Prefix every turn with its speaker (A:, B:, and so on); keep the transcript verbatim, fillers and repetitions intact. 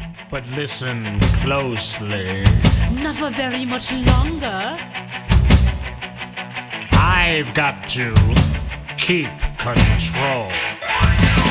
A: But listen closely.
B: Not for very much longer.
A: I've got to keep control.